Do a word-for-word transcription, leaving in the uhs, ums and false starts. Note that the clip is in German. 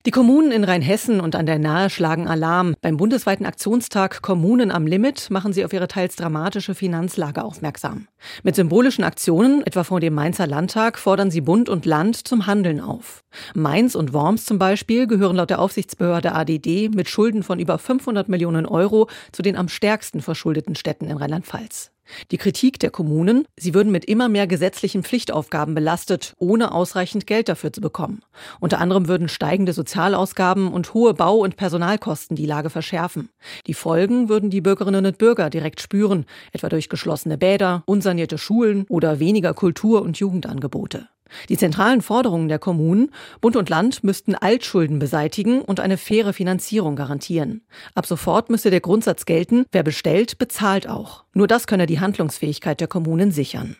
Die Kommunen in Rheinhessen und an der Nahe schlagen Alarm. Beim bundesweiten Aktionstag Kommunen am Limit machen sie auf ihre teils dramatische Finanzlage aufmerksam. Mit symbolischen Aktionen, etwa vor dem Mainzer Landtag, fordern sie Bund und Land zum Handeln auf. Mainz und Worms zum Beispiel gehören laut der Aufsichtsbehörde A D D mit Schulden von über fünfhundert Millionen Euro zu den am stärksten verschuldeten Städten in Rheinland-Pfalz. Die Kritik der Kommunen, sie würden mit immer mehr gesetzlichen Pflichtaufgaben belastet, ohne ausreichend Geld dafür zu bekommen. Unter anderem würden steigende Sozialausgaben und hohe Bau- und Personalkosten die Lage verschärfen. Die Folgen würden die Bürgerinnen und Bürger direkt spüren, etwa durch geschlossene Bäder, unsanierte Schulen oder weniger Kultur- und Jugendangebote. Die zentralen Forderungen der Kommunen: Bund und Land müssten Altschulden beseitigen und eine faire Finanzierung garantieren. Ab sofort müsste der Grundsatz gelten: Wer bestellt, bezahlt auch. Nur das könne die Handlungsfähigkeit der Kommunen sichern.